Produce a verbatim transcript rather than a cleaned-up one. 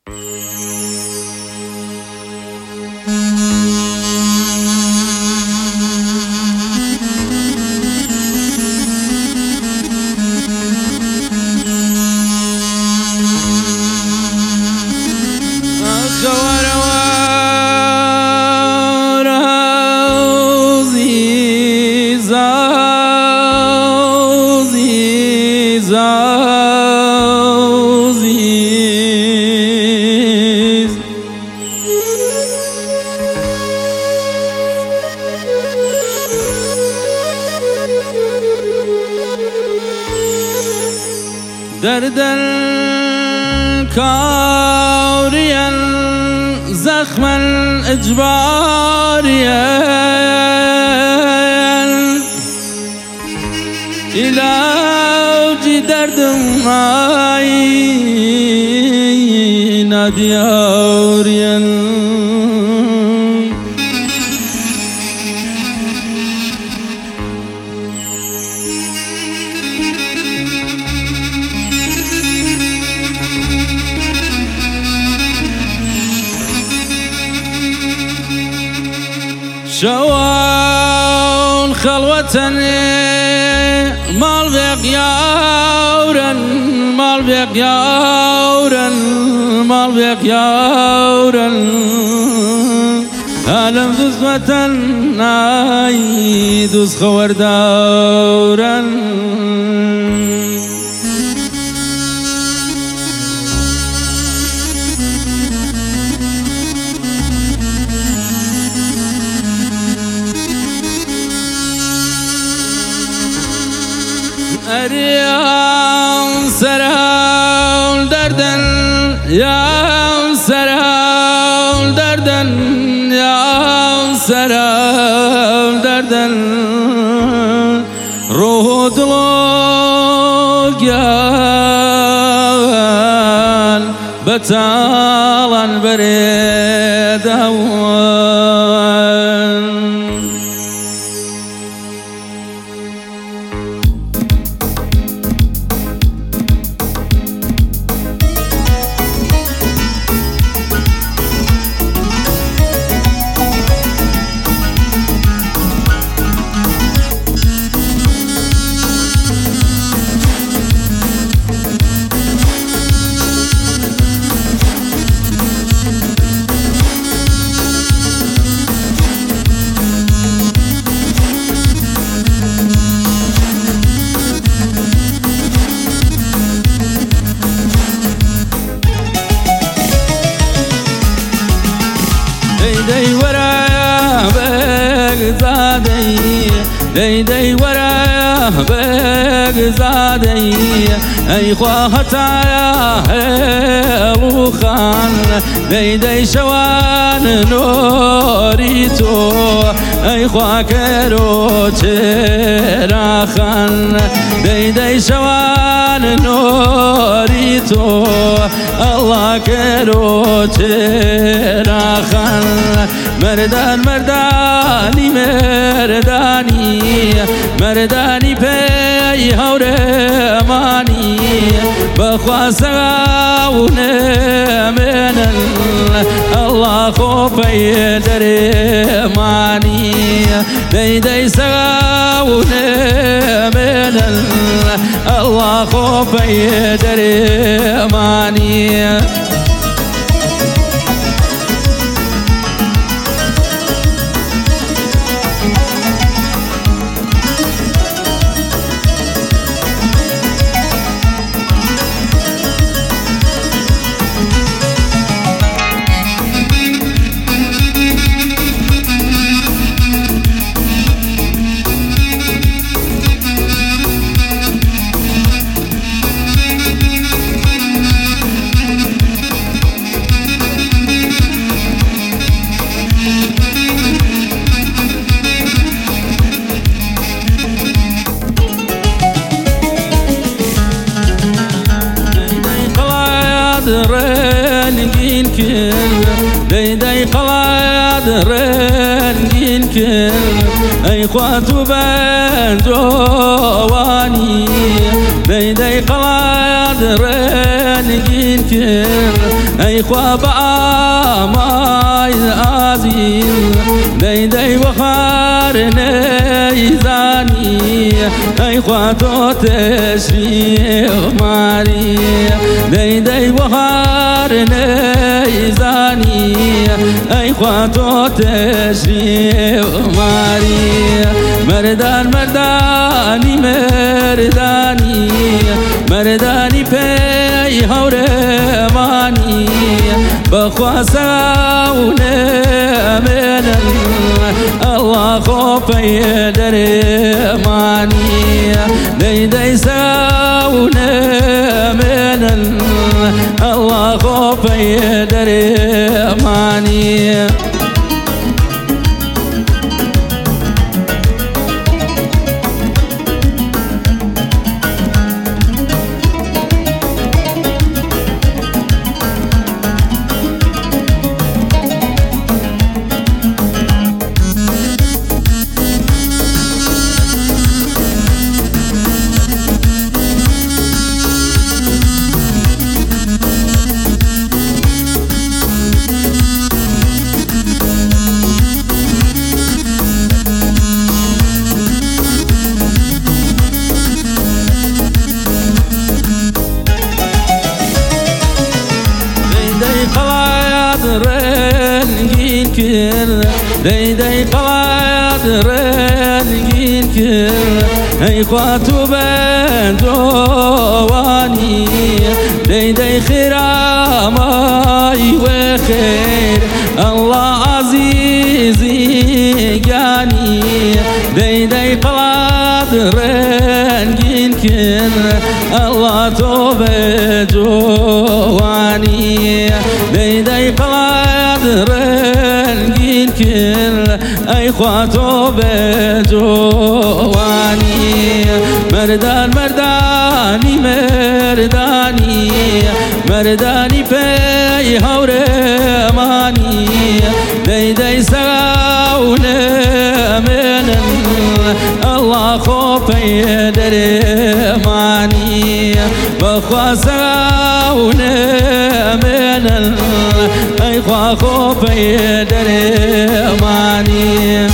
دردا كاريا زخما إجباريا علاج درد معي نادياريا شوان خلوة مال بيق يورا مال بيق يورا مال بيق يورا ألم ذزمة ناي دوز خور دورا أريان سرال دردن يا سرال دردن يا سرال دردن روح دلوك يان بتالان بريد أوان داي ورا بغزادي داي داي ورا بغزادي اي خواهتا هلو خان داي داي شوان نوريتو اي خواكرو چرا خان داي داي شوان نوريتو الله كرو چرا خان مردان مردانی مردانی مردانی پی هورمانی بخواسون من الله خوفی درمانی دی دی سون من الله خوفی درمانی رنگین کن دی دی قلاد رنگین کن ای خواتو بندوانی دی دی قلاد رنگین کن أي خواب عماي عزيز دي دي وخار نيزاني أي خواتو تشريع ماري دي دي وخار نيزاني أي خواتو تشريع ماري مردان مرداني مرداني مرداني پی هورمانی بخواسونه من الله خو پی درمانی دی دی سونه من الله خو پی درمانی رنگین کر دی دی قلاد رنگین کر ای خواتو بندوانی دی دی خیرامای و خیر الله عزیزی گانی دی دی قلاد رنگین کر الله تو بجوانی دی دی قلاد رنگین کر ای خواتو بجوانی مردان مردانی مردانی مردانی پی هورمانی دی دی ساونه من الله خو پی درمانی بخواسونه من ای خواه خو پی درمانی